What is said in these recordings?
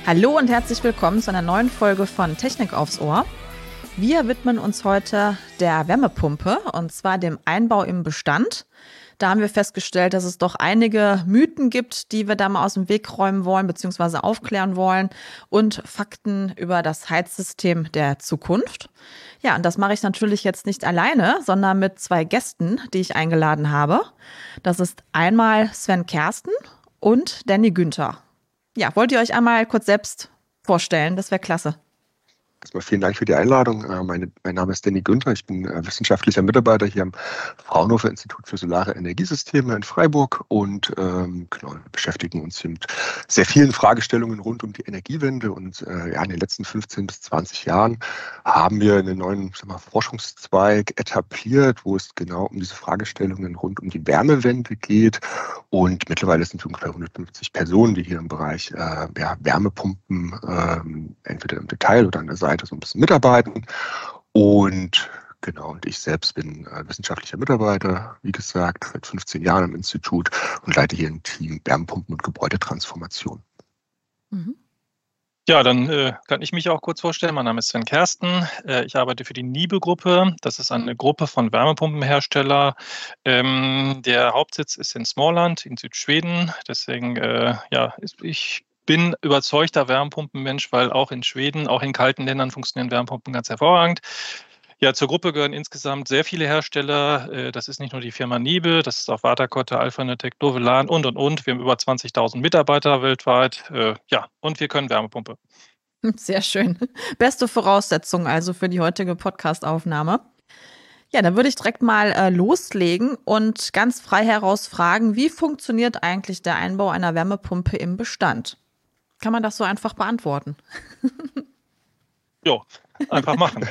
Hallo und herzlich willkommen zu einer neuen Folge von Technik aufs Ohr. Wir widmen uns heute der Wärmepumpe und zwar dem Einbau im Bestand. Da haben wir festgestellt, dass es doch einige Mythen gibt, die wir da mal aus dem Weg räumen wollen bzw. aufklären wollen und Fakten über das Heizsystem der Zukunft. Ja, und das mache ich natürlich jetzt nicht alleine, sondern mit zwei Gästen, die ich eingeladen habe. Das ist einmal Sven Kersten und Danny Günther. Ja, wollt ihr euch einmal kurz selbst vorstellen? Das wäre klasse. Erstmal vielen Dank für die Einladung. Mein Name ist Danny Günther. Ich bin wissenschaftlicher Mitarbeiter hier am Fraunhofer Institut für Solare Energiesysteme in Freiburg und wir beschäftigen uns hier mit sehr vielen Fragestellungen rund um die Energiewende. Und in den letzten 15 bis 20 Jahren haben wir einen neuen Forschungszweig etabliert, wo es genau um diese Fragestellungen rund um die Wärmewende geht. Und mittlerweile sind wir ungefähr 150 Personen, die hier im Bereich Wärmepumpen entweder im Detail oder an der Seite so ein bisschen mitarbeiten. Und ich selbst bin wissenschaftlicher Mitarbeiter, wie gesagt, seit 15 Jahren im Institut und leite hier ein Team Wärmepumpen und Gebäudetransformation. Mhm. Ja, dann kann ich mich auch kurz vorstellen. Mein Name ist Sven Kersten. Ich arbeite für die NIBE-Gruppe. Das ist eine Gruppe von Wärmepumpenherstellern. Der Hauptsitz ist in Småland in Südschweden. Deswegen, ich bin überzeugter Wärmepumpenmensch, weil auch in Schweden, auch in kalten Ländern funktionieren Wärmepumpen ganz hervorragend. Ja, zur Gruppe gehören insgesamt sehr viele Hersteller. Das ist nicht nur die Firma NIBE, das ist auch Vatakotte, Alphanetec, Dovelan und. Wir haben über 20.000 Mitarbeiter weltweit. Und wir können Wärmepumpe. Sehr schön. Beste Voraussetzung also für die heutige Podcast-Aufnahme. Ja, dann würde ich direkt mal loslegen und ganz frei heraus fragen, wie funktioniert eigentlich der Einbau einer Wärmepumpe im Bestand? Kann man das so einfach beantworten? Jo, einfach machen.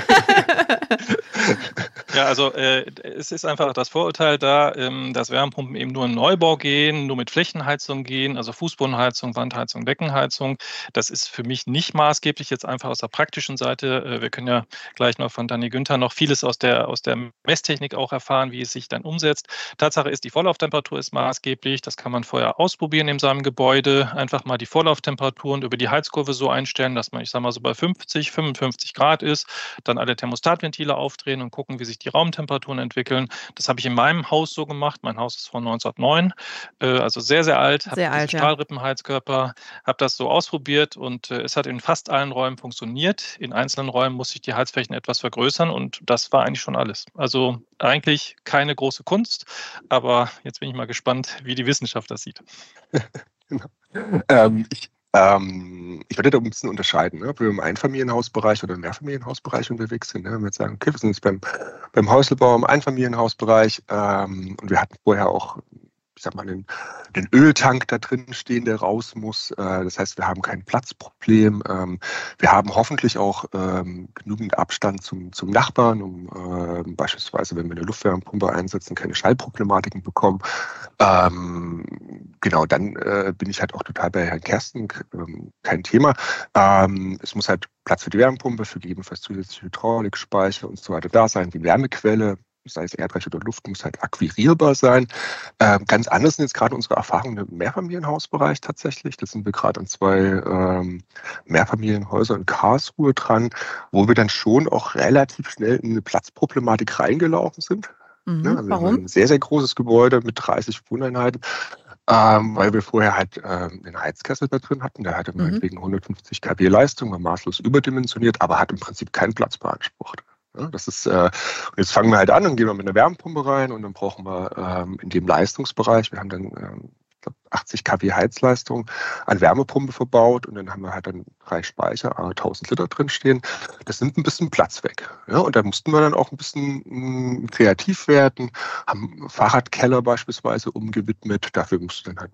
Ja, also es ist einfach das Vorurteil da, dass Wärmepumpen eben nur in Neubau gehen, nur mit Flächenheizung gehen, also Fußbodenheizung, Wandheizung, Deckenheizung. Das ist für mich nicht maßgeblich, jetzt einfach aus der praktischen Seite. Wir können ja gleich noch von Danny Günther noch vieles aus der Messtechnik auch erfahren, wie es sich dann umsetzt. Tatsache ist, die Vorlauftemperatur ist maßgeblich. Das kann man vorher ausprobieren in seinem Gebäude. Einfach mal die Vorlauftemperaturen über die Heizkurve so einstellen, dass man, ich sage mal so bei 50, 55 Grad ist, dann alle Thermostatventile aufdrehen und gucken, wie sich die Raumtemperaturen entwickeln. Das habe ich in meinem Haus so gemacht. Mein Haus ist von 1909, also sehr, sehr alt. Habe diesen Stahlrippenheizkörper, habe das so ausprobiert und es hat in fast allen Räumen funktioniert. In einzelnen Räumen musste ich die Heizflächen etwas vergrößern und das war eigentlich schon alles. Also eigentlich keine große Kunst, aber jetzt bin ich mal gespannt, wie die Wissenschaft das sieht. Ich würde da ein bisschen unterscheiden, ne? Ob wir im Einfamilienhausbereich oder im Mehrfamilienhausbereich unterwegs sind. Ne? Wenn wir jetzt sagen, okay, wir sind jetzt beim Häuselbau im Einfamilienhausbereich und wir hatten vorher auch, ich sag mal, den Öltank da drin stehen, der raus muss. Das heißt, wir haben kein Platzproblem. Wir haben hoffentlich auch genügend Abstand zum Nachbarn, um beispielsweise, wenn wir eine Luftwärmepumpe einsetzen, keine Schallproblematiken bekommen. Dann bin ich halt auch total bei Herrn Kersten, kein Thema. Es muss halt Platz für die Wärmepumpe, für gegebenenfalls zusätzliche Hydraulik, Speicher und so weiter da sein. Die Wärmequelle, sei es Erdreich oder Luft, muss halt akquirierbar sein. Ganz anders sind jetzt gerade unsere Erfahrungen im Mehrfamilienhausbereich tatsächlich. Da sind wir gerade an 2 Mehrfamilienhäusern in Karlsruhe dran, wo wir dann schon auch relativ schnell in eine Platzproblematik reingelaufen sind. Warum? Wir haben ein sehr, sehr großes Gebäude mit 30 Wohneinheiten, weil wir vorher halt einen Heizkessel da drin hatten. Der hatte meinetwegen 150 kW Leistung, war maßlos überdimensioniert, aber hat im Prinzip keinen Platz beansprucht. Ja, das ist, und jetzt fangen wir halt an, dann gehen wir mit einer Wärmepumpe rein und dann brauchen wir in dem Leistungsbereich, wir haben dann 80 kW Heizleistung an Wärmepumpe verbaut und dann haben wir halt dann 3 Speicher, 1000 Liter drin stehen. Das nimmt ein bisschen Platz weg. Ja, und da mussten wir dann auch ein bisschen kreativ werden, haben Fahrradkeller beispielsweise umgewidmet. Dafür musste dann halt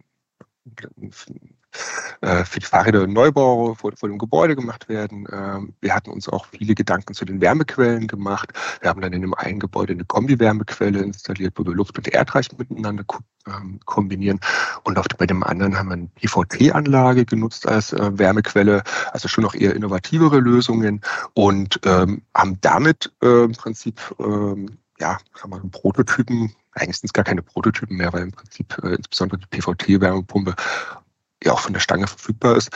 für die Fahrräder ein Neubau vor dem Gebäude gemacht werden. Wir hatten uns auch viele Gedanken zu den Wärmequellen gemacht. Wir haben dann in dem einen Gebäude eine Kombi-Wärmequelle installiert, wo wir Luft und Erdreich miteinander kombinieren. Und bei dem anderen haben wir eine PVT-Anlage genutzt als Wärmequelle, also schon noch eher innovativere Lösungen und haben damit im Prinzip Prototypen, eigentlich sind es gar keine Prototypen mehr, weil im Prinzip insbesondere die PVT-Wärmepumpe ja auch von der Stange verfügbar ist,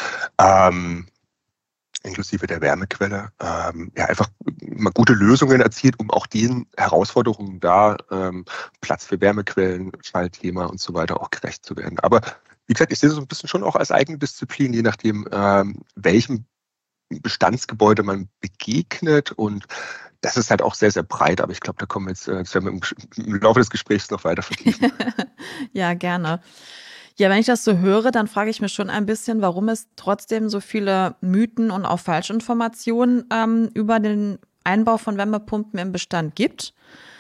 inklusive der Wärmequelle, ja einfach mal gute Lösungen erzielt, um auch den Herausforderungen da Platz für Wärmequellen, Schaltthema und so weiter auch gerecht zu werden. Aber wie gesagt, ich sehe das so ein bisschen schon auch als eigene Disziplin, je nachdem, welchem Bestandsgebäude man begegnet, und das ist halt auch sehr, sehr breit, aber ich glaube, da kommen wir jetzt, das werden wir im Laufe des Gesprächs noch weiter vertiefen. Ja, gerne. Ja, wenn ich das so höre, dann frage ich mich schon ein bisschen, warum es trotzdem so viele Mythen und auch Falschinformationen über den Einbau von Wärmepumpen im Bestand gibt.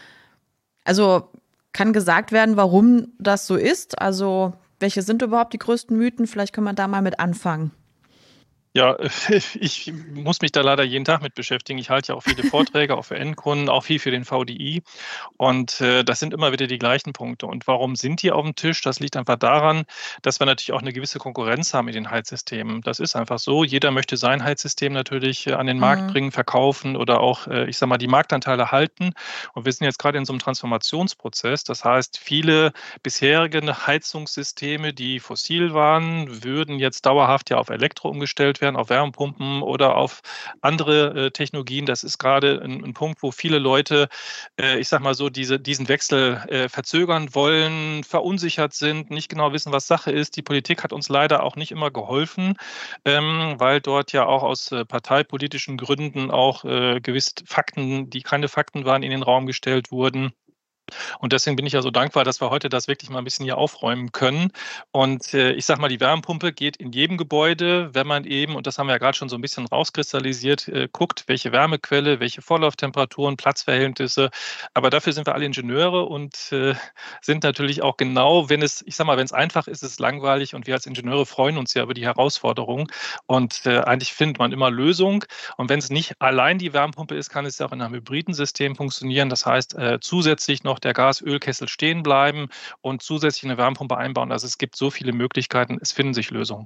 Also kann gesagt werden, warum das so ist? Also welche sind überhaupt die größten Mythen? Vielleicht können wir da mal mit anfangen. Ja, ich muss mich da leider jeden Tag mit beschäftigen. Ich halte ja auch viele Vorträge, auch für Endkunden, auch viel für den VDI. Und das sind immer wieder die gleichen Punkte. Und warum sind die auf dem Tisch? Das liegt einfach daran, dass wir natürlich auch eine gewisse Konkurrenz haben in den Heizsystemen. Das ist einfach so. Jeder möchte sein Heizsystem natürlich an den Markt bringen, verkaufen oder auch, ich sag mal, die Marktanteile halten. Und wir sind jetzt gerade in so einem Transformationsprozess. Das heißt, viele bisherige Heizungssysteme, die fossil waren, würden jetzt dauerhaft ja auf Elektro umgestellt werden, auf Wärmepumpen oder auf andere Technologien. Das ist gerade ein Punkt, wo viele Leute, ich sag mal so, diesen Wechsel verzögern wollen, verunsichert sind, nicht genau wissen, was Sache ist. Die Politik hat uns leider auch nicht immer geholfen, weil dort ja auch aus parteipolitischen Gründen auch gewisse Fakten, die keine Fakten waren, in den Raum gestellt wurden. Und deswegen bin ich ja so dankbar, dass wir heute das wirklich mal ein bisschen hier aufräumen können. Und ich sage mal, die Wärmepumpe geht in jedem Gebäude, wenn man eben, und das haben wir ja gerade schon so ein bisschen rauskristallisiert, guckt, welche Wärmequelle, welche Vorlauftemperaturen, Platzverhältnisse. Aber dafür sind wir alle Ingenieure und sind natürlich auch genau, wenn es einfach ist, ist es langweilig, und wir als Ingenieure freuen uns ja über die Herausforderung. Und eigentlich findet man immer Lösungen. Und wenn es nicht allein die Wärmepumpe ist, kann es ja auch in einem hybriden System funktionieren. Das heißt, zusätzlich noch der Gas-Öl-Kessel stehen bleiben und zusätzlich eine Wärmepumpe einbauen. Also es gibt so viele Möglichkeiten, es finden sich Lösungen.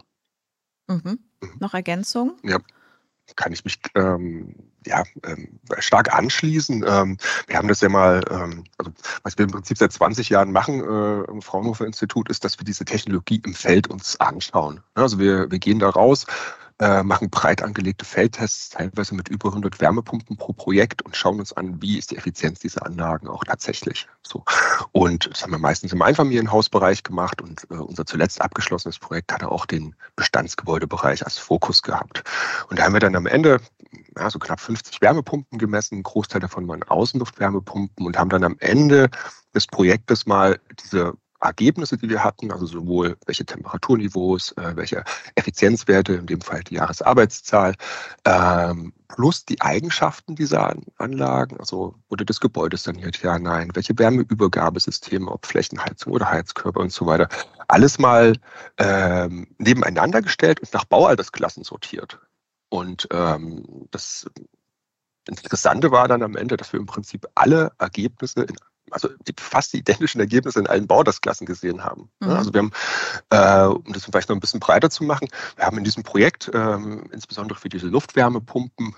Noch Ergänzungen? Ja, kann ich mich stark anschließen. Wir haben das ja mal, also was wir im Prinzip seit 20 Jahren machen im Fraunhofer Institut, ist, dass wir diese Technologie im Feld uns anschauen. Also wir gehen da raus, machen breit angelegte Feldtests, teilweise mit über 100 Wärmepumpen pro Projekt, und schauen uns an, wie ist die Effizienz dieser Anlagen auch tatsächlich. So. Und das haben wir meistens im Einfamilienhausbereich gemacht, und unser zuletzt abgeschlossenes Projekt hatte auch den Bestandsgebäudebereich als Fokus gehabt. Und da haben wir dann am Ende so knapp 50 Wärmepumpen gemessen, ein Großteil davon waren Außenluftwärmepumpen, und haben dann am Ende des Projektes mal diese Ergebnisse, die wir hatten, also sowohl welche Temperaturniveaus, welche Effizienzwerte, in dem Fall die Jahresarbeitszahl, plus die Eigenschaften dieser Anlagen, also wurde das Gebäude saniert, ja, nein, welche Wärmeübergabesysteme, ob Flächenheizung oder Heizkörper und so weiter, alles mal nebeneinander gestellt und nach Baualtersklassen sortiert. Und das Interessante war dann am Ende, dass wir im Prinzip alle Ergebnisse also fast die identischen Ergebnisse in allen Baualtersklassen gesehen haben. Also wir haben, um das vielleicht noch ein bisschen breiter zu machen, wir haben in diesem Projekt, insbesondere für diese Luftwärmepumpen,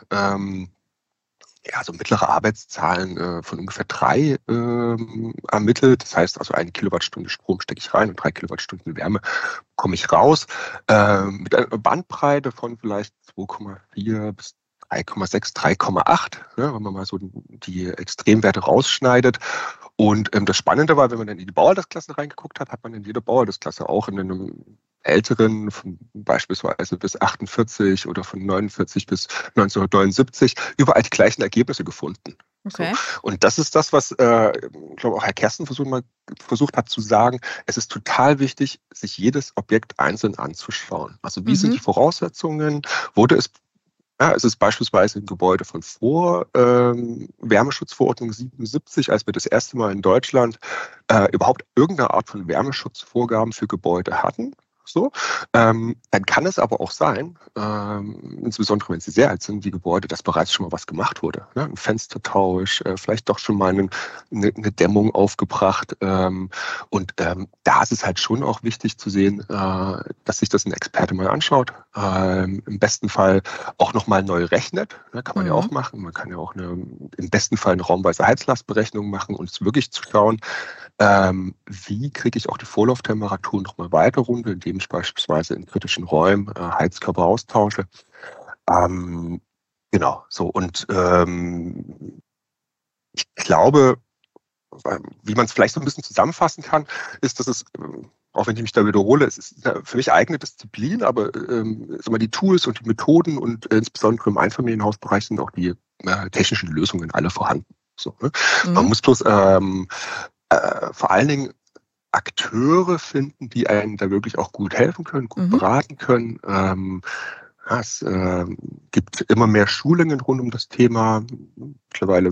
so mittlere Arbeitszahlen von ungefähr 3 ermittelt. Das heißt, also 1 Kilowattstunde Strom stecke ich rein und 3 Kilowattstunden Wärme komme ich raus. Mit einer Bandbreite von vielleicht 2,4 bis 3,6, 3,8, wenn man mal so die Extremwerte rausschneidet. Und das Spannende war, wenn man dann in die Baualtersklassen reingeguckt hat, hat man in jeder Baualtersklasse auch in einem älteren, von beispielsweise bis 48 oder von 49 bis 1979, überall die gleichen Ergebnisse gefunden. Okay. So. Und das ist das, was, ich glaube, auch Herr Kersten versucht hat zu sagen. Es ist total wichtig, sich jedes Objekt einzeln anzuschauen. Also wie sind die Voraussetzungen? Es ist beispielsweise ein Gebäude von vor Wärmeschutzverordnung 77, als wir das erste Mal in Deutschland überhaupt irgendeine Art von Wärmeschutzvorgaben für Gebäude hatten. So. Dann kann es aber auch sein, insbesondere wenn sie sehr alt sind, die Gebäude, dass bereits schon mal was gemacht wurde. Ne? Ein Fenstertausch, vielleicht doch schon mal eine Dämmung aufgebracht. Und da ist es halt schon auch wichtig zu sehen, dass sich das ein Experte mal anschaut. Im besten Fall auch nochmal neu rechnet. Ne? Kann man ja auch machen. Man kann ja auch im besten Fall eine raumweise Heizlastberechnung machen und es wirklich zu schauen, wie kriege ich auch die Vorlauftemperatur nochmal weiter runter, indem ich beispielsweise in kritischen Räumen Heizkörper austausche. Genau, so. Und ich glaube, wie man es vielleicht so ein bisschen zusammenfassen kann, ist, dass es, auch wenn ich mich da wiederhole, es ist eine für mich eigene Disziplin, aber die Tools und die Methoden und insbesondere im Einfamilienhausbereich sind auch die technischen Lösungen alle vorhanden. So, ne? Man muss bloß vor allen Dingen Akteure finden, die einen da wirklich auch gut helfen können, gut beraten können. Es gibt immer mehr Schulungen rund um das Thema. Mittlerweile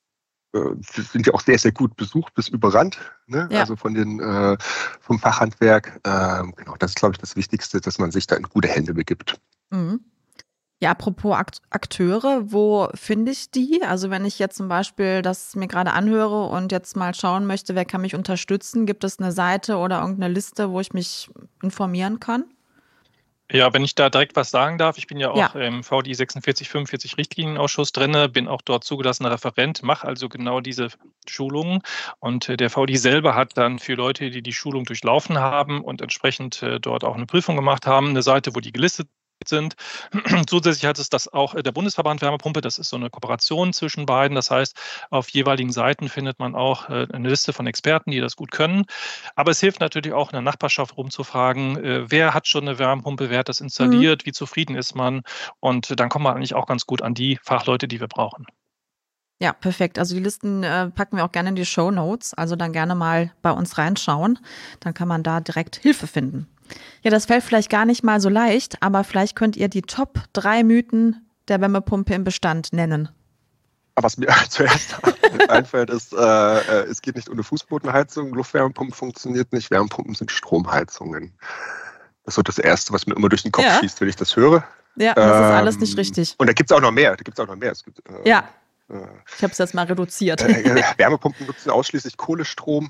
sind ja auch sehr, sehr gut besucht bis überrannt, ne? Ja. Also vom Fachhandwerk. Genau, das ist, glaube ich, das Wichtigste, dass man sich da in gute Hände begibt. Ja, apropos Akteure, wo finde ich die? Also wenn ich jetzt zum Beispiel das mir gerade anhöre und jetzt mal schauen möchte, wer kann mich unterstützen, gibt es eine Seite oder irgendeine Liste, wo ich mich informieren kann? Ja, wenn ich da direkt was sagen darf, ich bin ja auch Ja. im VDI 4645 Richtlinienausschuss drin, bin auch dort zugelassener Referent, mache also genau diese Schulungen. Und der VDI selber hat dann für Leute, die die Schulung durchlaufen haben und entsprechend dort auch eine Prüfung gemacht haben, eine Seite, wo die gelistet sind. Zusätzlich hat es das auch der Bundesverband Wärmepumpe, das ist so eine Kooperation zwischen beiden. Das heißt, auf jeweiligen Seiten findet man auch eine Liste von Experten, die das gut können. Aber es hilft natürlich auch in der Nachbarschaft rumzufragen, wer hat schon eine Wärmepumpe, wer hat das installiert, wie zufrieden ist man. Und dann kommen wir eigentlich auch ganz gut an die Fachleute, die wir brauchen. Ja, perfekt. Also die Listen packen wir auch gerne in die Shownotes. Also dann gerne mal bei uns reinschauen. Dann kann man da direkt Hilfe finden. Ja, das fällt vielleicht gar nicht mal so leicht, aber vielleicht könnt ihr die Top 3 Mythen der Wärmepumpe im Bestand nennen. Was mir zuerst einfällt, ist, es geht nicht ohne Fußbodenheizung, Luftwärmepumpen funktioniert nicht, Wärmepumpen sind Stromheizungen. Das ist so das Erste, was mir immer durch den Kopf schießt, wenn ich das höre. Ja, das ist alles nicht richtig. Und da gibt es auch noch mehr. Es gibt, ja, ich habe es jetzt mal reduziert. Wärmepumpen nutzen ausschließlich Kohlestrom.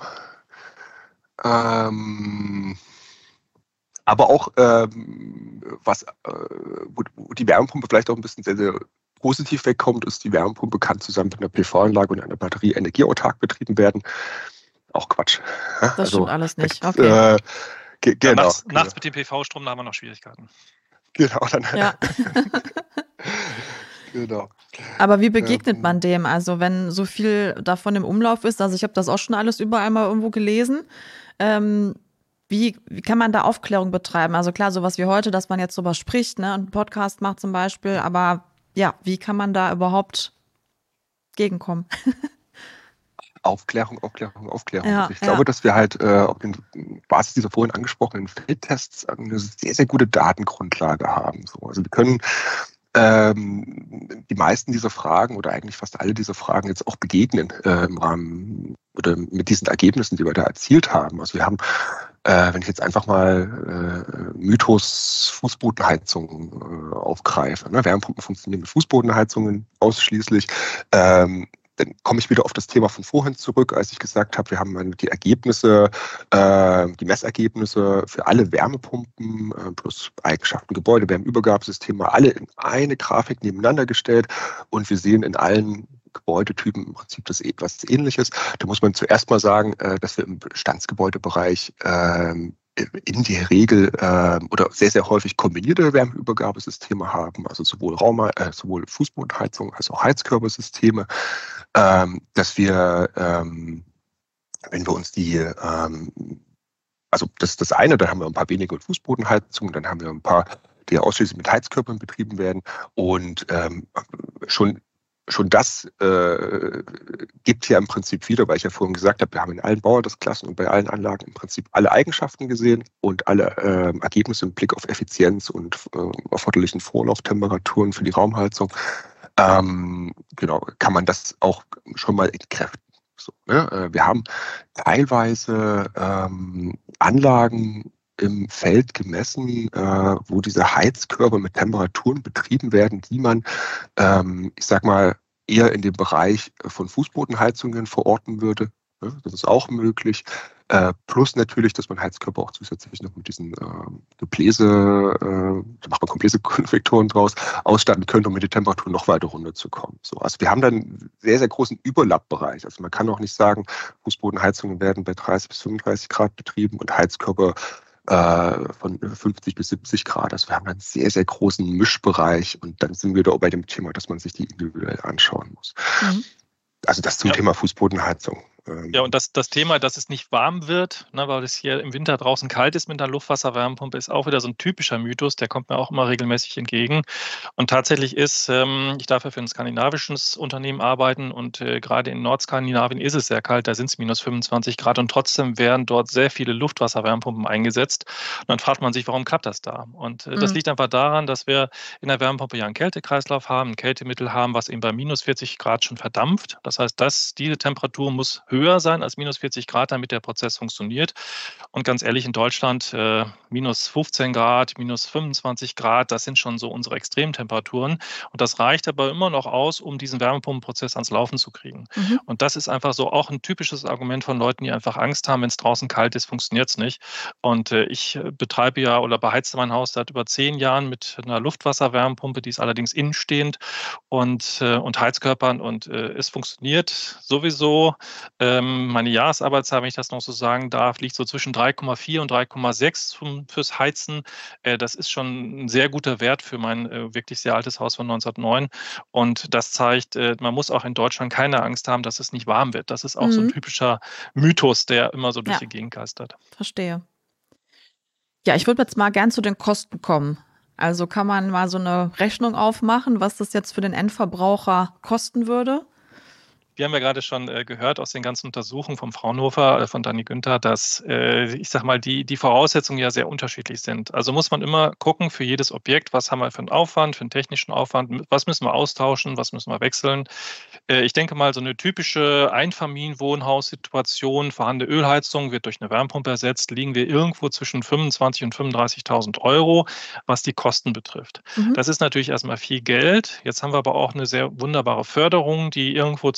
Aber auch, wo die Wärmepumpe vielleicht auch ein bisschen sehr, sehr positiv wegkommt, ist, die Wärmepumpe kann zusammen mit einer PV-Anlage und einer Batterie energieautark betrieben werden. Auch Quatsch. Das stimmt alles nicht. Okay. Genau. Nachts mit dem PV-Strom, da haben wir noch Schwierigkeiten. Genau. Ja. Genau. Aber wie begegnet man dem? Also wenn so viel davon im Umlauf ist, also ich habe das auch schon alles überall mal irgendwo gelesen, wie kann man da Aufklärung betreiben? Also klar, sowas wie heute, dass man jetzt drüber spricht, ne, und einen Podcast macht zum Beispiel, aber ja, wie kann man da überhaupt gegenkommen? Aufklärung. Ja, also ich glaube, dass wir halt auf Basis dieser vorhin angesprochenen Feldtests eine sehr, sehr gute Datengrundlage haben. So. Also wir können die meisten dieser Fragen oder eigentlich fast alle dieser Fragen jetzt auch begegnen im Rahmen oder mit diesen Ergebnissen, die wir da erzielt haben. Also wir haben, wenn ich jetzt einfach mal Mythos Fußbodenheizung aufgreife, ne? Wärmepumpen funktionieren mit Fußbodenheizungen ausschließlich, dann komme ich wieder auf das Thema von vorhin zurück, als ich gesagt habe, wir haben die Ergebnisse, die Messergebnisse für alle Wärmepumpen plus Eigenschaften, Gebäude, Wärmeübergabesysteme, alle in eine Grafik nebeneinander gestellt und wir sehen in allen Gebäudetypen im Prinzip das etwas Ähnliches. Da muss man zuerst mal sagen, dass wir im Bestandsgebäudebereich in der Regel oder sehr, sehr häufig kombinierte Wärmeübergabesysteme haben, also sowohl Fußbodenheizung als auch Heizkörpersysteme, dass wir, wenn wir uns also das ist das eine, dann haben wir ein paar weniger Fußbodenheizungen, dann haben wir ein paar, die ausschließlich mit Heizkörpern betrieben werden und schon das gibt ja im Prinzip wieder, weil ich ja vorhin gesagt habe, wir haben in allen Baualtersklassen und bei allen Anlagen im Prinzip alle Eigenschaften gesehen und alle Ergebnisse im Blick auf Effizienz und erforderlichen Vorlauftemperaturen für die Raumheizung. Genau, kann man das auch schon mal entkräften. So, ne? Wir haben teilweise Anlagen im Feld gemessen, wo diese Heizkörper mit Temperaturen betrieben werden, die man, ich sag mal, eher in dem Bereich von Fußbodenheizungen verorten würde. Das ist auch möglich. Plus natürlich, dass man Heizkörper auch zusätzlich noch mit diesen Gebläse, da macht man Gebläsekonvektoren draus, ausstatten könnte, um mit der Temperatur noch weiter runterzukommen. So, also wir haben dann einen sehr, sehr großen Überlappbereich. Also man kann auch nicht sagen, Fußbodenheizungen werden bei 30 bis 35 Grad betrieben und Heizkörper von 50 bis 70 Grad. Also wir haben einen sehr, sehr großen Mischbereich und dann sind wir da auch bei dem Thema, dass man sich die individuell anschauen muss. Mhm. Also das zum Thema Fußbodenheizung. Ja, und das Thema, dass es nicht warm wird, ne, weil es hier im Winter draußen kalt ist mit einer Luftwasserwärmepumpe, ist auch wieder so ein typischer Mythos, der kommt mir auch immer regelmäßig entgegen. Und tatsächlich ist, ich darf ja für ein skandinavisches Unternehmen arbeiten und gerade in Nordskandinavien ist es sehr kalt, da sind es minus 25 Grad und trotzdem werden dort sehr viele Luftwasserwärmepumpen eingesetzt. Und dann fragt man sich, warum klappt das da? Und das liegt einfach daran, dass wir in der Wärmepumpe ja einen Kältekreislauf haben, ein Kältemittel haben, was eben bei minus 40 Grad schon verdampft. Das heißt, diese Temperatur muss höher sein als minus 40 Grad, damit der Prozess funktioniert. Und ganz ehrlich, in Deutschland minus 15 Grad, minus 25 Grad, das sind schon so unsere Extremtemperaturen. Und das reicht aber immer noch aus, um diesen Wärmepumpenprozess ans Laufen zu kriegen. Mhm. Und das ist einfach so auch ein typisches Argument von Leuten, die einfach Angst haben, wenn es draußen kalt ist, funktioniert es nicht. Und ich betreibe ja oder beheize mein Haus seit über 10 Jahren mit einer Luftwasserwärmepumpe, die ist allerdings innenstehend und Heizkörpern und es funktioniert sowieso. Meine Jahresarbeitszeit, wenn ich das noch so sagen darf, liegt so zwischen 3,4 und 3,6 fürs Heizen. Das ist schon ein sehr guter Wert für mein wirklich sehr altes Haus von 1909. Und das zeigt, man muss auch in Deutschland keine Angst haben, dass es nicht warm wird. Das ist auch so ein typischer Mythos, der immer so durch die Gegend geistert. Verstehe. Ja, ich würde jetzt mal gern zu den Kosten kommen. Also kann man mal so eine Rechnung aufmachen, was das jetzt für den Endverbraucher kosten würde? Wir haben ja gerade schon gehört aus den ganzen Untersuchungen vom Fraunhofer, von Dani Günther, dass, ich sag mal, die Voraussetzungen ja sehr unterschiedlich sind. Also muss man immer gucken für jedes Objekt, was haben wir für einen Aufwand, für einen technischen Aufwand, was müssen wir austauschen, was müssen wir wechseln. Ich denke mal, so eine typische Einfamilienwohnhaussituation, vorhandene Ölheizung wird durch eine Wärmepumpe ersetzt, liegen wir irgendwo zwischen 25.000 und 35.000 Euro, was die Kosten betrifft. Mhm. Das ist natürlich erstmal viel Geld. Jetzt haben wir aber auch eine sehr wunderbare Förderung, die irgendwo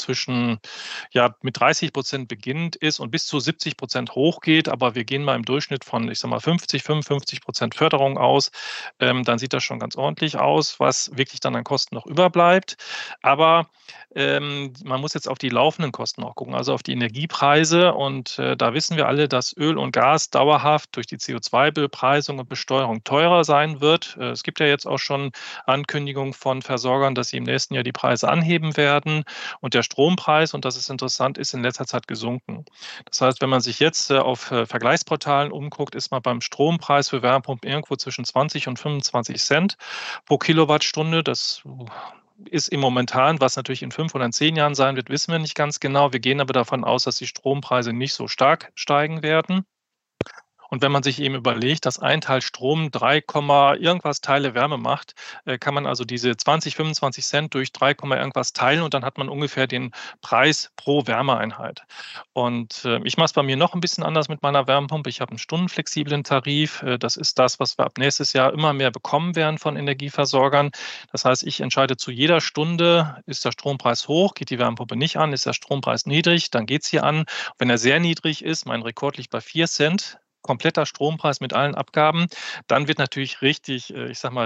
mit 30% beginnt ist und bis zu 70% hochgeht, aber wir gehen mal im Durchschnitt von, 55% Förderung aus, dann sieht das schon ganz ordentlich aus, was wirklich dann an Kosten noch überbleibt. Aber man muss jetzt auf die laufenden Kosten auch gucken, also auf die Energiepreise und da wissen wir alle, dass Öl und Gas dauerhaft durch die CO2-Bepreisung und Besteuerung teurer sein wird. Es gibt ja jetzt auch schon Ankündigungen von Versorgern, dass sie im nächsten Jahr die Preise anheben werden und der Strompreis, und das ist interessant, ist in letzter Zeit gesunken. Das heißt, wenn man sich jetzt auf Vergleichsportalen umguckt, ist man beim Strompreis für Wärmepumpen irgendwo zwischen 20 und 25 Cent pro Kilowattstunde. Das ist im Momentan, was natürlich in 5 oder in 10 Jahren sein wird, wissen wir nicht ganz genau. Wir gehen aber davon aus, dass die Strompreise nicht so stark steigen werden. Und wenn man sich eben überlegt, dass ein Teil Strom 3, irgendwas Teile Wärme macht, kann man also diese 20, 25 Cent durch 3, irgendwas teilen und dann hat man ungefähr den Preis pro Wärmeeinheit. Und ich mache es bei mir noch ein bisschen anders mit meiner Wärmepumpe. Ich habe einen stundenflexiblen Tarif. Das ist das, was wir ab nächstes Jahr immer mehr bekommen werden von Energieversorgern. Das heißt, ich entscheide zu jeder Stunde, ist der Strompreis hoch, geht die Wärmepumpe nicht an, ist der Strompreis niedrig, dann geht es hier an. Wenn er sehr niedrig ist, mein Rekord liegt bei 4 Cent, kompletter Strompreis mit allen Abgaben, dann wird natürlich richtig,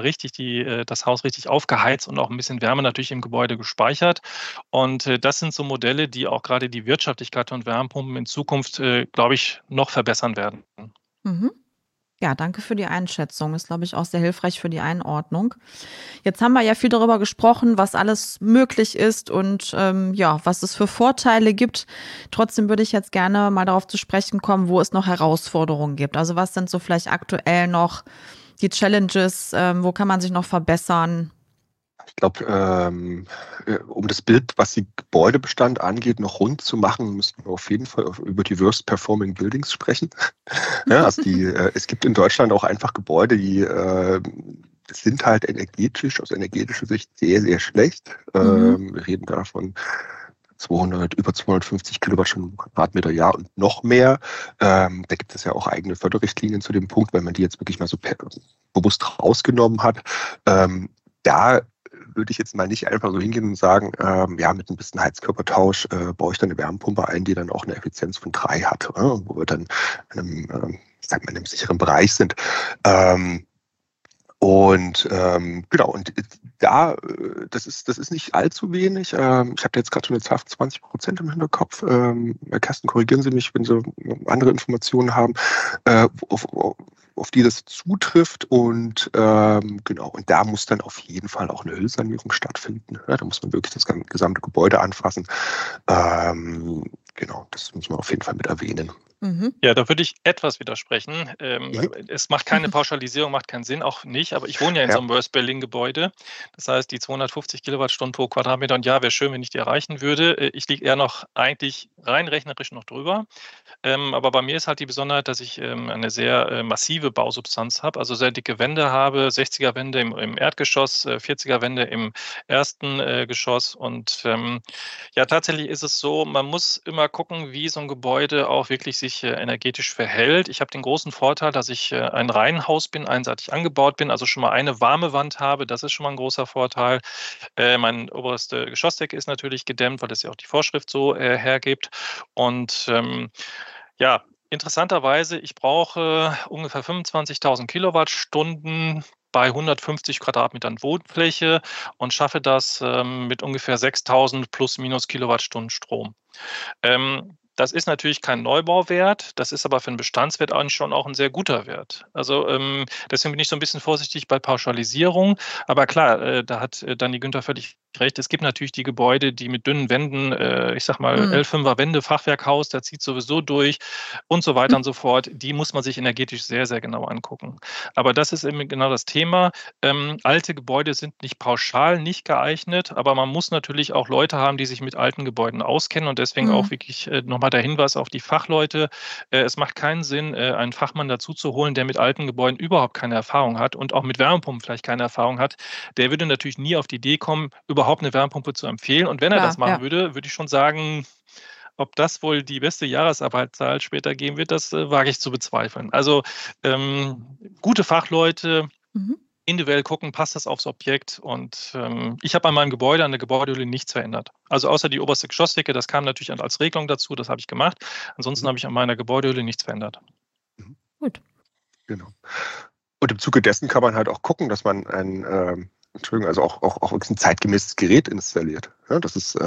das Haus richtig aufgeheizt und auch ein bisschen Wärme natürlich im Gebäude gespeichert. Und das sind so Modelle, die auch gerade die Wirtschaftlichkeit von Wärmepumpen in Zukunft, glaube ich, noch verbessern werden. Mhm. Ja, danke für die Einschätzung. Ist, glaube ich, auch sehr hilfreich für die Einordnung. Jetzt haben wir ja viel darüber gesprochen, was alles möglich ist und was es für Vorteile gibt. Trotzdem würde ich jetzt gerne mal darauf zu sprechen kommen, wo es noch Herausforderungen gibt. Also was sind so vielleicht aktuell noch die Challenges? Wo kann man sich noch verbessern? Ich glaube, um das Bild, was den Gebäudebestand angeht, noch rund zu machen, müssten wir auf jeden Fall über die Worst Performing Buildings sprechen. Ja, also es gibt in Deutschland auch einfach Gebäude, die sind halt energetisch, aus energetischer Sicht sehr, sehr schlecht. Wir reden da von über 250 Kilowattstunden pro Quadratmeter Jahr und noch mehr. Da gibt es ja auch eigene Förderrichtlinien zu dem Punkt, weil man die jetzt wirklich mal so bewusst rausgenommen hat. Da würde ich jetzt mal nicht einfach so hingehen und sagen, mit ein bisschen Heizkörpertausch baue ich dann eine Wärmepumpe ein, die dann auch eine Effizienz von 3 hat, wo wir dann in einem sicheren Bereich sind. Und das ist nicht allzu wenig. Ich habe jetzt gerade so eine Zahl von 20% im Hinterkopf. Herr Kersten, korrigieren Sie mich, wenn Sie andere Informationen haben. auf die das zutrifft. Und genau, und da muss dann auf jeden Fall auch eine Hüllsanierung stattfinden. Ja, da muss man wirklich das gesamte Gebäude anfassen. Genau, das muss man auf jeden Fall mit erwähnen. Ja, da würde ich etwas widersprechen. Mhm. Es macht keine Pauschalisierung, macht keinen Sinn, auch nicht. Aber ich wohne ja in so einem West-Berlin-Gebäude. Das heißt, die 250 Kilowattstunden pro Quadratmeter, und ja, wäre schön, wenn ich die erreichen würde. Ich liege eher noch eigentlich rein rechnerisch noch drüber. Aber bei mir ist halt die Besonderheit, dass ich eine sehr massive Bausubstanz habe, also sehr dicke Wände habe, 60er Wände im Erdgeschoss, 40er Wände im ersten Geschoss. Und ja, tatsächlich ist es so, man muss immer gucken, wie so ein Gebäude auch wirklich sich energetisch verhält. Ich habe den großen Vorteil, dass ich ein Reihenhaus bin, einseitig angebaut bin, also schon mal eine warme Wand habe. Das ist schon mal ein großer Vorteil. Meine oberste Geschossdecke ist natürlich gedämmt, weil das ja auch die Vorschrift so hergibt. Und ja, interessanterweise, ich brauche ungefähr 25.000 Kilowattstunden bei 150 Quadratmetern Wohnfläche und schaffe das mit ungefähr 6.000 plus minus Kilowattstunden Strom. Das ist natürlich kein Neubauwert, das ist aber für einen Bestandswert eigentlich schon auch ein sehr guter Wert. Also deswegen bin ich so ein bisschen vorsichtig bei Pauschalisierung. Aber klar, da hat Dani Günther völlig recht. Es gibt natürlich die Gebäude, die mit dünnen Wänden, ich sag mal L5er Wände, Fachwerkhaus, da zieht sowieso durch und so weiter und so fort. Die muss man sich energetisch sehr, sehr genau angucken. Aber das ist eben genau das Thema. Alte Gebäude sind nicht pauschal nicht geeignet, aber man muss natürlich auch Leute haben, die sich mit alten Gebäuden auskennen und deswegen auch wirklich nochmal der Hinweis auf die Fachleute. Es macht keinen Sinn, einen Fachmann dazu zu holen, der mit alten Gebäuden überhaupt keine Erfahrung hat und auch mit Wärmepumpen vielleicht keine Erfahrung hat. Der würde natürlich nie auf die Idee kommen, überhaupt eine Wärmepumpe zu empfehlen. Und wenn er das machen würde, würde ich schon sagen, ob das wohl die beste Jahresarbeitszahl später geben wird, das wage ich zu bezweifeln. Also gute Fachleute, individuell gucken, passt das aufs Objekt. Und ich habe an meinem Gebäude, an der Gebäudehülle nichts verändert. Also außer die oberste Geschossdecke, das kam natürlich als Regelung dazu, das habe ich gemacht. Ansonsten habe ich an meiner Gebäudehülle nichts verändert. Gut. Genau. Und im Zuge dessen kann man halt auch gucken, dass man also auch ein zeitgemäßes Gerät installiert. Ja, das ist,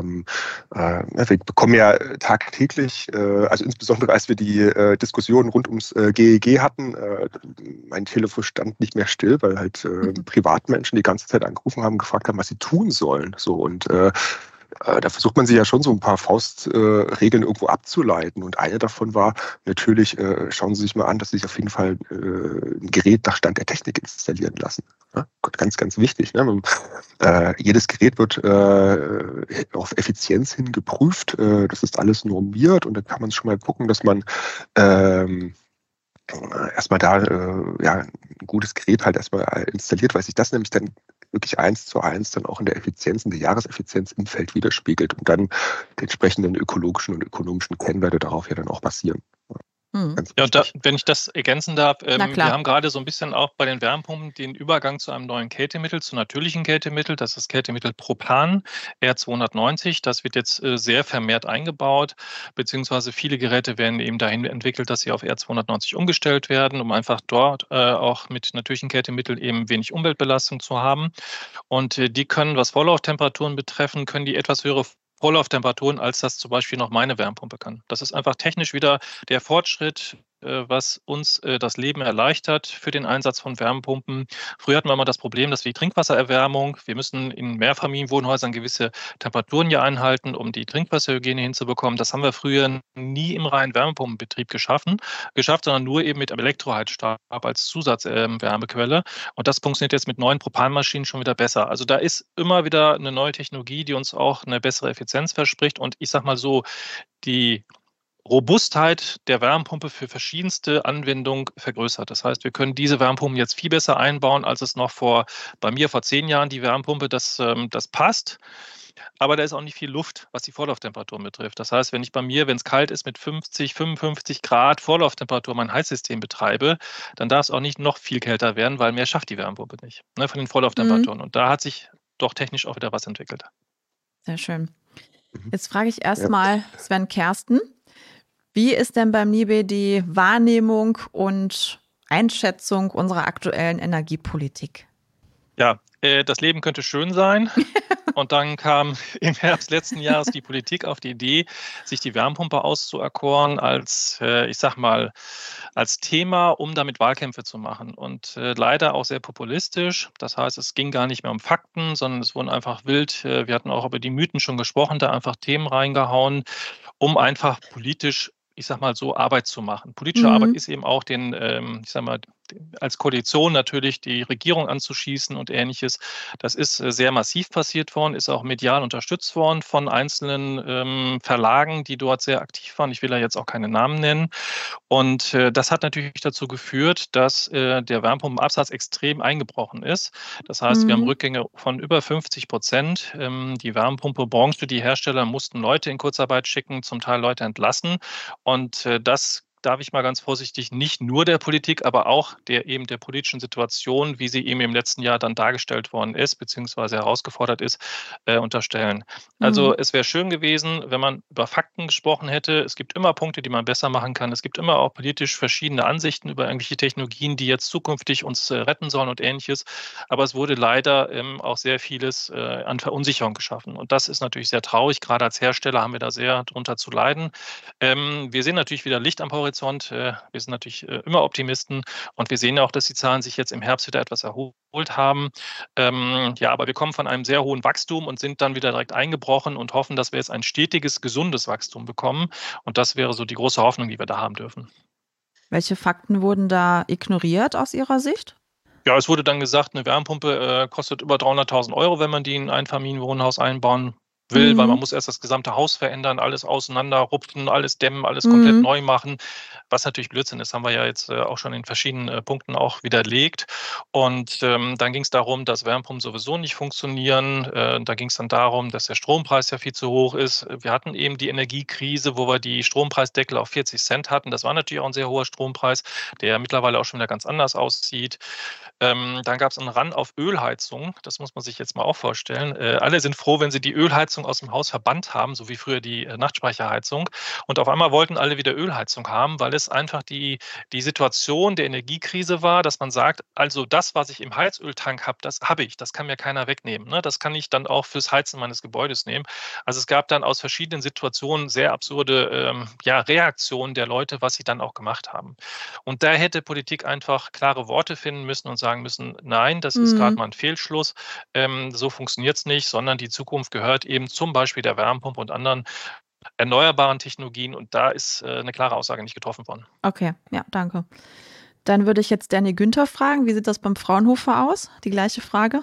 wir bekommen ja tagtäglich, also insbesondere als wir die Diskussionen rund ums GEG hatten, mein Telefon stand nicht mehr still, weil halt Privatmenschen die ganze Zeit angerufen haben, gefragt haben, was sie tun sollen. So und da versucht man sich ja schon so ein paar Faustregeln irgendwo abzuleiten. Und eine davon war natürlich, schauen Sie sich mal an, dass Sie sich auf jeden Fall ein Gerät nach Stand der Technik installieren lassen. Ja, ganz, ganz wichtig. Ne? Jedes Gerät wird auf Effizienz hin geprüft. Das ist alles normiert und da kann man schon mal gucken, dass man erstmal da ein gutes Gerät halt erstmal installiert, weil sich das nämlich dann wirklich 1:1 dann auch in der Effizienz, in der Jahreseffizienz im Feld widerspiegelt und dann die entsprechenden ökologischen und ökonomischen Kennwerte darauf ja dann auch basieren. Ja, und wenn ich das ergänzen darf, wir haben gerade so ein bisschen auch bei den Wärmepumpen den Übergang zu einem neuen Kältemittel, zu natürlichen Kältemittel. Das ist das Kältemittel Propan, R290. Das wird jetzt sehr vermehrt eingebaut, beziehungsweise viele Geräte werden eben dahin entwickelt, dass sie auf R290 umgestellt werden, um einfach dort auch mit natürlichen Kältemitteln eben wenig Umweltbelastung zu haben. Und die können, was Vorlauftemperaturen betreffen, können die etwas höhere Vorlauftemperaturen, als das zum Beispiel noch meine Wärmepumpe kann. Das ist einfach technisch wieder der Fortschritt, was uns das Leben erleichtert für den Einsatz von Wärmepumpen. Früher hatten wir immer das Problem, dass wir die Trinkwassererwärmung, wir müssen in Mehrfamilienwohnhäusern gewisse Temperaturen ja einhalten, um die Trinkwasserhygiene hinzubekommen. Das haben wir früher nie im reinen Wärmepumpenbetrieb geschafft, sondern nur eben mit Elektroheizstab als Zusatzwärmequelle. Und das funktioniert jetzt mit neuen Propanmaschinen schon wieder besser. Also da ist immer wieder eine neue Technologie, die uns auch eine bessere Effizienz verspricht. Und ich sage mal so, die Robustheit der Wärmepumpe für verschiedenste Anwendungen vergrößert. Das heißt, wir können diese Wärmepumpen jetzt viel besser einbauen, als es noch bei mir vor 10 Jahren die Wärmepumpe, das passt. Aber da ist auch nicht viel Luft, was die Vorlauftemperaturen betrifft. Das heißt, wenn ich bei mir, wenn es kalt ist, mit 50, 55 Grad Vorlauftemperatur mein Heizsystem betreibe, dann darf es auch nicht noch viel kälter werden, weil mehr schafft die Wärmepumpe nicht, ne, von den Vorlauftemperaturen. Und da hat sich doch technisch auch wieder was entwickelt. Sehr schön. Jetzt frage ich erstmal Sven Kersten. Wie ist denn beim NIBE die Wahrnehmung und Einschätzung unserer aktuellen Energiepolitik? Ja, das Leben könnte schön sein. Und dann kam im Herbst letzten Jahres die Politik auf die Idee, sich die Wärmepumpe auszuerkoren als, ich sag mal, als Thema, um damit Wahlkämpfe zu machen. Und leider auch sehr populistisch. Das heißt, es ging gar nicht mehr um Fakten, sondern es wurden einfach wild, wir hatten auch über die Mythen schon gesprochen, da einfach Themen reingehauen, um einfach politisch, ich sag mal so, Arbeit zu machen. Politische Arbeit ist eben auch ich sag mal, als Koalition natürlich die Regierung anzuschießen und Ähnliches. Das ist sehr massiv passiert worden, ist auch medial unterstützt worden von einzelnen Verlagen, die dort sehr aktiv waren. Ich will da jetzt auch keine Namen nennen. Und das hat natürlich dazu geführt, dass der Wärmepumpenabsatz extrem eingebrochen ist. Das heißt, wir haben Rückgänge von über 50%. Die Wärmepumpebranche, die Hersteller mussten Leute in Kurzarbeit schicken, zum Teil Leute entlassen. Und das darf ich mal ganz vorsichtig, nicht nur der Politik, aber auch der politischen Situation, wie sie eben im letzten Jahr dann dargestellt worden ist, beziehungsweise herausgefordert ist, unterstellen. Also es wäre schön gewesen, wenn man über Fakten gesprochen hätte. Es gibt immer Punkte, die man besser machen kann. Es gibt immer auch politisch verschiedene Ansichten über irgendwelche Technologien, die jetzt zukünftig uns retten sollen und Ähnliches. Aber es wurde leider auch sehr vieles an Verunsicherung geschaffen. Und das ist natürlich sehr traurig. Gerade als Hersteller haben wir da sehr drunter zu leiden. Wir sehen natürlich wieder Licht am Horizont. Wir sind natürlich immer Optimisten und wir sehen auch, dass die Zahlen sich jetzt im Herbst wieder etwas erholt haben. Aber wir kommen von einem sehr hohen Wachstum und sind dann wieder direkt eingebrochen und hoffen, dass wir jetzt ein stetiges, gesundes Wachstum bekommen. Und das wäre so die große Hoffnung, die wir da haben dürfen. Welche Fakten wurden da ignoriert aus Ihrer Sicht? Ja, es wurde dann gesagt, eine Wärmepumpe kostet über 300.000 €, wenn man die in ein Einfamilienwohnhaus einbauen will, weil man muss erst das gesamte Haus verändern, alles auseinanderrupfen, alles dämmen, alles komplett neu machen, was natürlich Blödsinn ist, haben wir ja jetzt auch schon in verschiedenen Punkten auch widerlegt. Und dann ging es darum, dass Wärmepumpen sowieso nicht funktionieren. Da ging es dann darum, dass der Strompreis ja viel zu hoch ist. Wir hatten eben die Energiekrise, wo wir die Strompreisdeckel auf 40 Cent hatten. Das war natürlich auch ein sehr hoher Strompreis, der mittlerweile auch schon wieder ganz anders aussieht. Dann gab es einen Run auf Ölheizung. Das muss man sich jetzt mal auch vorstellen. Alle sind froh, wenn sie die Ölheizung aus dem Haus verbannt haben, so wie früher die Nachtspeicherheizung. Und auf einmal wollten alle wieder Ölheizung haben, weil es einfach die Situation der Energiekrise war, dass man sagt, also das, was ich im Heizöltank habe, das habe ich. Das kann mir keiner wegnehmen. Ne? Das kann ich dann auch fürs Heizen meines Gebäudes nehmen. Also es gab dann aus verschiedenen Situationen sehr absurde Reaktionen der Leute, was sie dann auch gemacht haben. Und da hätte Politik einfach klare Worte finden müssen und sagen müssen, nein, das ist gerade mal ein Fehlschluss, so funktioniert es nicht, sondern die Zukunft gehört eben zum Beispiel der Wärmepumpe und anderen erneuerbaren Technologien und da ist eine klare Aussage nicht getroffen worden. Okay, ja, danke. Dann würde ich jetzt Danny Günther fragen, wie sieht das beim Fraunhofer aus? Die gleiche Frage.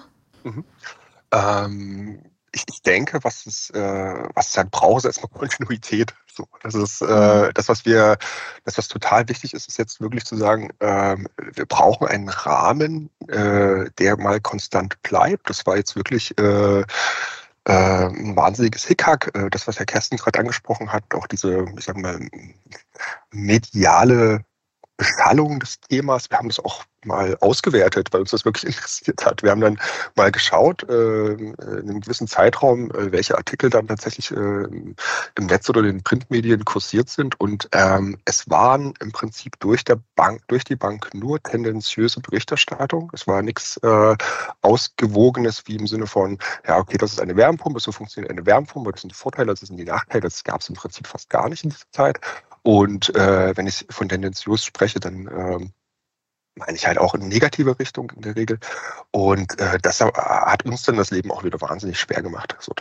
Ich denke, was es halt braucht, ist erstmal Kontinuität. So, das ist was total wichtig ist, ist jetzt wirklich zu sagen, wir brauchen einen Rahmen, der mal konstant bleibt. Das war jetzt wirklich ein wahnsinniges Hickhack. Das, was Herr Kersten gerade angesprochen hat, auch diese, ich sag mal, mediale Beschallung des Themas. Wir haben das auch mal ausgewertet, weil uns das wirklich interessiert hat. Wir haben dann mal geschaut, in einem gewissen Zeitraum, welche Artikel dann tatsächlich im Netz oder in den Printmedien kursiert sind. Und es waren im Prinzip durch die Bank nur tendenziöse Berichterstattung. Es war nichts Ausgewogenes, wie im Sinne von, ja, okay, das ist eine Wärmepumpe, so funktioniert eine Wärmepumpe, das sind die Vorteile, das sind die Nachteile. Das gab es im Prinzip fast gar nicht in dieser Zeit. Und wenn ich von tendenziös spreche, dann meine ich halt auch in negative Richtung in der Regel. Und das hat uns dann das Leben auch wieder wahnsinnig schwer gemacht. So,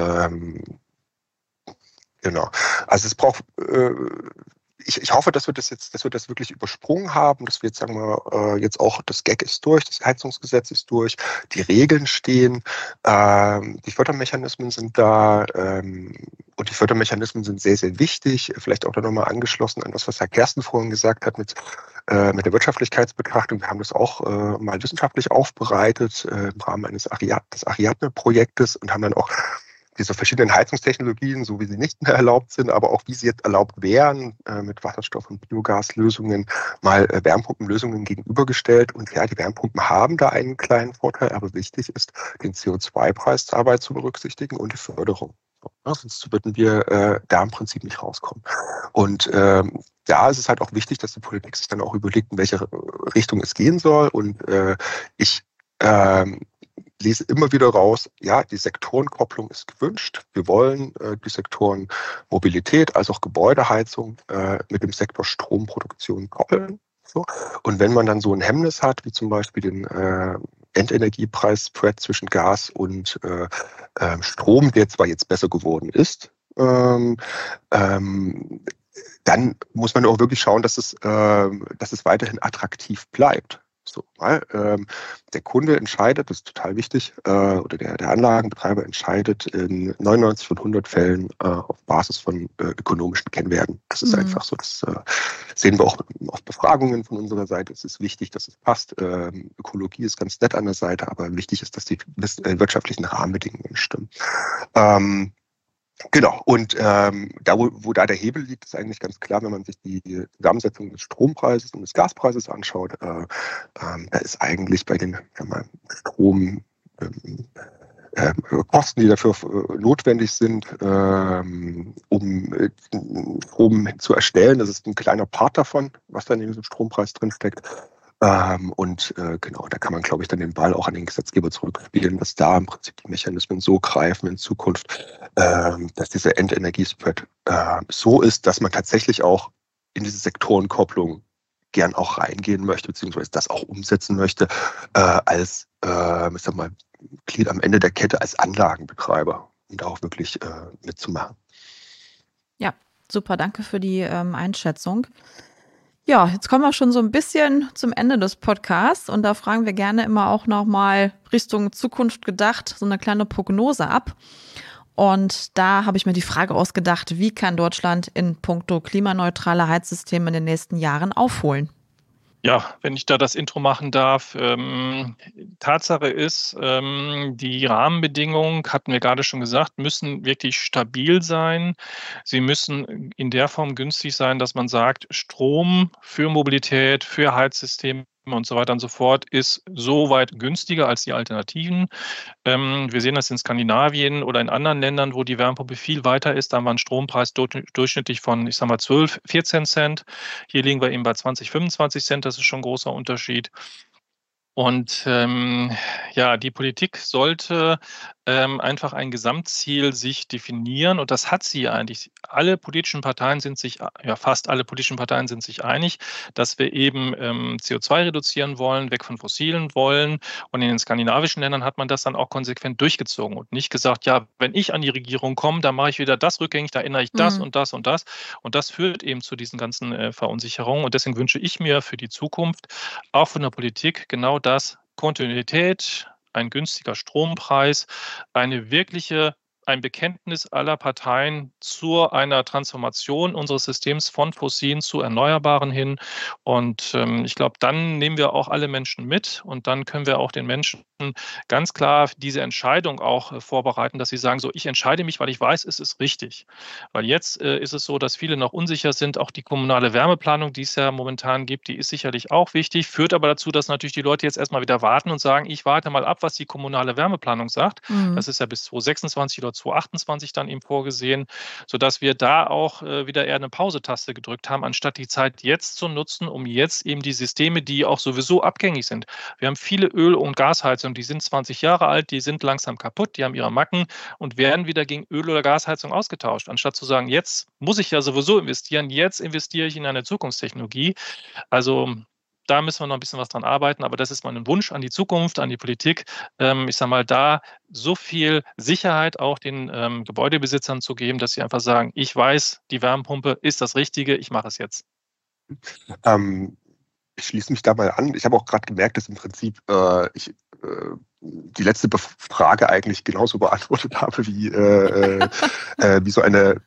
genau. Also es braucht, ich hoffe, dass wir das wirklich übersprungen haben, dass wir jetzt, sagen wir, jetzt auch das GEG ist durch, das Heizungsgesetz ist durch, die Regeln stehen, die Fördermechanismen sind da, und die Fördermechanismen sind sehr, sehr wichtig. Vielleicht auch da nochmal angeschlossen an das, was Herr Kersten vorhin gesagt hat mit der Wirtschaftlichkeitsbetrachtung. Wir haben das auch mal wissenschaftlich aufbereitet im Rahmen des Ariadne-Projektes und haben dann auch diese verschiedenen Heizungstechnologien, so wie sie nicht mehr erlaubt sind, aber auch wie sie jetzt erlaubt wären, mit Wasserstoff- und Biogaslösungen mal Wärmepumpenlösungen gegenübergestellt. Und ja, die Wärmepumpen haben da einen kleinen Vorteil, aber wichtig ist, den CO2-Preis dabei zu berücksichtigen und die Förderung. Sonst würden wir da im Prinzip nicht rauskommen. Und da ist es halt auch wichtig, dass die Politik sich dann auch überlegt, in welche Richtung es gehen soll. Und ich lese immer wieder raus, ja, die Sektorenkopplung ist gewünscht. Wir wollen die Sektoren Mobilität als auch Gebäudeheizung mit dem Sektor Stromproduktion koppeln. So. Und wenn man dann so ein Hemmnis hat, wie zum Beispiel den Endenergiepreis-Spread zwischen Gas und Strom, der zwar jetzt besser geworden ist, dann muss man auch wirklich schauen, dass es weiterhin attraktiv bleibt. So, weil der Kunde entscheidet, das ist total wichtig, oder der Anlagenbetreiber entscheidet in 99 von 100 Fällen auf Basis von ökonomischen Kennwerten. Das ist einfach so. Das sehen wir auch auf Befragungen von unserer Seite. Es ist wichtig, dass es passt. Ökologie ist ganz nett an der Seite, aber wichtig ist, dass die wirtschaftlichen Rahmenbedingungen stimmen. Genau, und da, wo da der Hebel liegt, ist eigentlich ganz klar, wenn man sich die Zusammensetzung des Strompreises und des Gaspreises anschaut. Da ist eigentlich bei den Kosten, die dafür notwendig sind, um Strom zu erstellen, das ist ein kleiner Part davon, was dann in diesem Strompreis drinsteckt. Genau, da kann man, glaube ich, dann den Ball auch an den Gesetzgeber zurückspielen, dass da im Prinzip die Mechanismen so greifen in Zukunft, dass dieser Endenergiespread so ist, dass man tatsächlich auch in diese Sektorenkopplung gern auch reingehen möchte, beziehungsweise das auch umsetzen möchte, als ich sag mal, Glied am Ende der Kette als Anlagenbetreiber, um da auch wirklich mitzumachen. Ja, super, danke für die Einschätzung. Ja, jetzt kommen wir schon so ein bisschen zum Ende des Podcasts und da fragen wir gerne immer auch nochmal Richtung Zukunft gedacht, so eine kleine Prognose ab. Und da habe ich mir die Frage ausgedacht, wie kann Deutschland in puncto klimaneutrale Heizsysteme in den nächsten Jahren aufholen? Ja, wenn ich da das Intro machen darf. Tatsache ist, die Rahmenbedingungen, hatten wir gerade schon gesagt, müssen wirklich stabil sein. Sie müssen in der Form günstig sein, dass man sagt, Strom für Mobilität, für Heizsysteme und so weiter und so fort ist so weit günstiger als die Alternativen. Wir sehen das in Skandinavien oder in anderen Ländern, wo die Wärmepumpe viel weiter ist. Da haben wir einen Strompreis durchschnittlich von, 12, 14 Cent. Hier liegen wir eben bei 20, 25 Cent. Das ist schon ein großer Unterschied. Und die Politik sollte einfach ein Gesamtziel sich definieren und das hat sie eigentlich. Alle politischen Parteien sind sich, fast alle politischen Parteien sind sich einig, dass wir eben CO2 reduzieren wollen, weg von fossilen wollen. Und in den skandinavischen Ländern hat man das dann auch konsequent durchgezogen und nicht gesagt, ja, wenn ich an die Regierung komme, dann mache ich wieder das rückgängig, da ändere ich das und das und das. Und das führt eben zu diesen ganzen Verunsicherungen. Und deswegen wünsche ich mir für die Zukunft auch von der Politik genau das: Kontinuität, ein günstiger Strompreis, ein Bekenntnis aller Parteien zu einer Transformation unseres Systems von fossilen zu erneuerbaren hin. Und ich glaube, dann nehmen wir auch alle Menschen mit und dann können wir auch den Menschen ganz klar diese Entscheidung auch vorbereiten, dass sie sagen, so, ich entscheide mich, weil ich weiß, es ist richtig. Weil jetzt ist es so, dass viele noch unsicher sind. Auch die kommunale Wärmeplanung, die es ja momentan gibt, die ist sicherlich auch wichtig, führt aber dazu, dass natürlich die Leute jetzt erstmal wieder warten und sagen, ich warte mal ab, was die kommunale Wärmeplanung sagt. Das ist ja bis 2026 oder 2028 dann eben vorgesehen, sodass wir da auch wieder eher eine Pausetaste gedrückt haben, anstatt die Zeit jetzt zu nutzen, um jetzt eben die Systeme, die auch sowieso abgängig sind. Wir haben viele Öl- und Gasheizungen, die sind 20 Jahre alt, die sind langsam kaputt, die haben ihre Macken und werden wieder gegen Öl- oder Gasheizung ausgetauscht, anstatt zu sagen, jetzt muss ich ja sowieso investieren, jetzt investiere ich in eine Zukunftstechnologie. Also da müssen wir noch ein bisschen was dran arbeiten, aber das ist mein Wunsch an die Zukunft, an die Politik. Ich sage mal, da so viel Sicherheit auch den Gebäudebesitzern zu geben, dass sie einfach sagen, ich weiß, die Wärmepumpe ist das Richtige, ich mache es jetzt. Ich schließe mich da mal an. Ich habe auch gerade gemerkt, dass im Prinzip ich die letzte Frage eigentlich genauso beantwortet habe wie so eine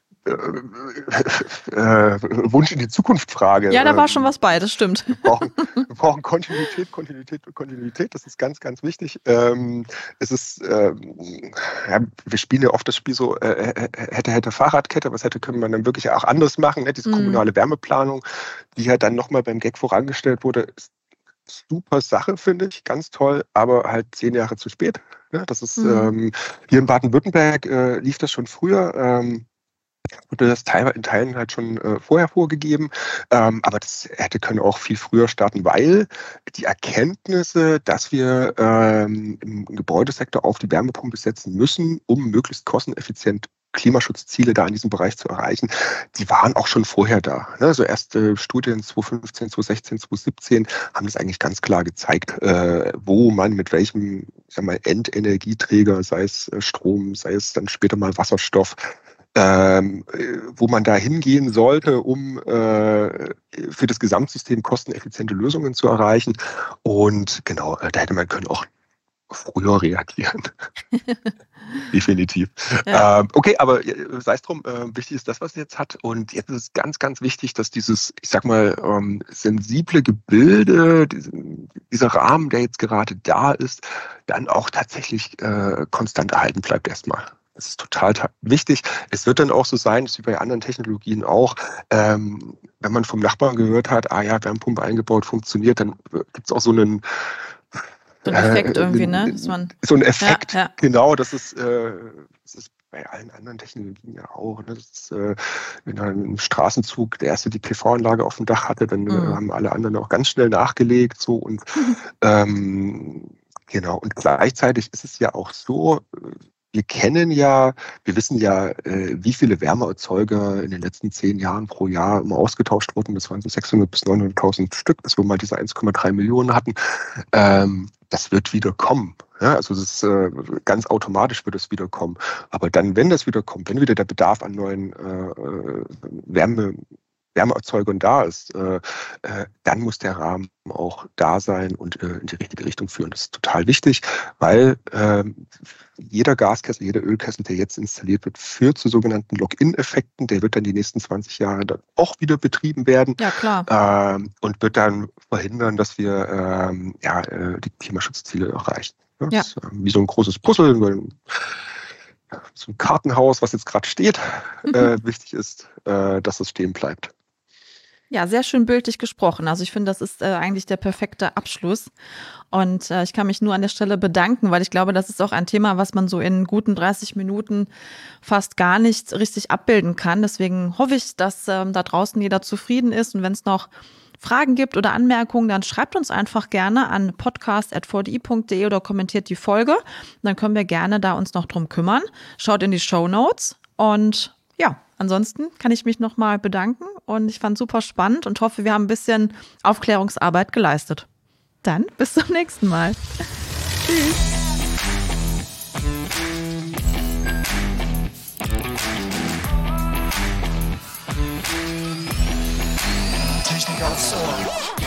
Wunsch in die Zukunft Frage. Ja, da war schon was bei, das stimmt. Wir brauchen Kontinuität, das ist ganz, ganz wichtig. Es ist, wir spielen ja oft das Spiel so, hätte Fahrradkette, was können man dann wirklich auch anders machen, ne? Diese kommunale Wärmeplanung, die ja dann nochmal beim Gag vorangestellt wurde, ist super Sache, finde ich, ganz toll, aber halt 10 Jahre zu spät. Ne? Das ist hier in Baden-Württemberg lief das schon früher. wurde das in Teilen halt schon vorher vorgegeben, aber das hätte können auch viel früher starten, weil die Erkenntnisse, dass wir im Gebäudesektor auf die Wärmepumpe setzen müssen, um möglichst kosteneffizient Klimaschutzziele da in diesem Bereich zu erreichen, die waren auch schon vorher da. Also erste Studien 2015, 2016, 2017 haben das eigentlich ganz klar gezeigt, wo man mit welchem, ich sag mal, Endenergieträger, sei es Strom, sei es dann später mal Wasserstoff, wo man da hingehen sollte, um für das Gesamtsystem kosteneffiziente Lösungen zu erreichen. Und genau, da hätte man können auch früher reagieren. Definitiv. Ja. Okay, aber sei es drum, wichtig ist das, was es jetzt hat. Und jetzt ist es ganz, ganz wichtig, dass dieses, ich sag mal, sensible Gebilde, dieser Rahmen, der jetzt gerade da ist, dann auch tatsächlich konstant erhalten bleibt erstmal. Das ist total wichtig. Es wird dann auch so sein, das ist wie bei anderen Technologien auch, wenn man vom Nachbarn gehört hat, Wärmepumpe eingebaut, funktioniert, dann gibt es auch so einen Effekt irgendwie, ne? Dass man, so ein Effekt, ja. Genau, das ist bei allen anderen Technologien ja auch. Ne? Das ist, wenn ein Straßenzug der erste die PV-Anlage auf dem Dach hatte, dann haben alle anderen auch ganz schnell nachgelegt. So und genau, und gleichzeitig ist es ja auch so, wir wissen ja, wie viele Wärmeerzeuger in den letzten 10 Jahren pro Jahr immer ausgetauscht wurden. Das waren so 600.000 bis 900.000 Stück, bis wir mal diese 1,3 Millionen hatten. Das wird wieder kommen. Ja, also das ist, ganz automatisch wird es wieder kommen. Aber dann, wenn das wieder kommt, wenn wieder der Bedarf an neuen Wärmeerzeugern da ist, dann muss der Rahmen auch da sein und in die richtige Richtung führen. Das ist total wichtig, weil jeder Gaskessel, jeder Ölkessel, der jetzt installiert wird, führt zu sogenannten Lock-in-Effekten. Der wird dann die nächsten 20 Jahre dann auch wieder betrieben werden. Ja, klar. Und wird dann verhindern, dass wir die Klimaschutzziele erreichen. Das ist wie so ein großes Puzzle, so ein Kartenhaus, was jetzt gerade steht. Wichtig ist, dass es stehen bleibt. Ja, sehr schön bildlich gesprochen. Also ich finde, das ist eigentlich der perfekte Abschluss. Und ich kann mich nur an der Stelle bedanken, weil ich glaube, das ist auch ein Thema, was man so in guten 30 Minuten fast gar nicht richtig abbilden kann. Deswegen hoffe ich, dass da draußen jeder zufrieden ist. Und wenn es noch Fragen gibt oder Anmerkungen, dann schreibt uns einfach gerne an podcast@vdi.de oder kommentiert die Folge. Dann können wir gerne da uns noch drum kümmern. Schaut in die Shownotes und ja, ansonsten kann ich mich nochmal bedanken und ich fand es super spannend und hoffe, wir haben ein bisschen Aufklärungsarbeit geleistet. Dann bis zum nächsten Mal. Tschüss. Technik aufs Ohr.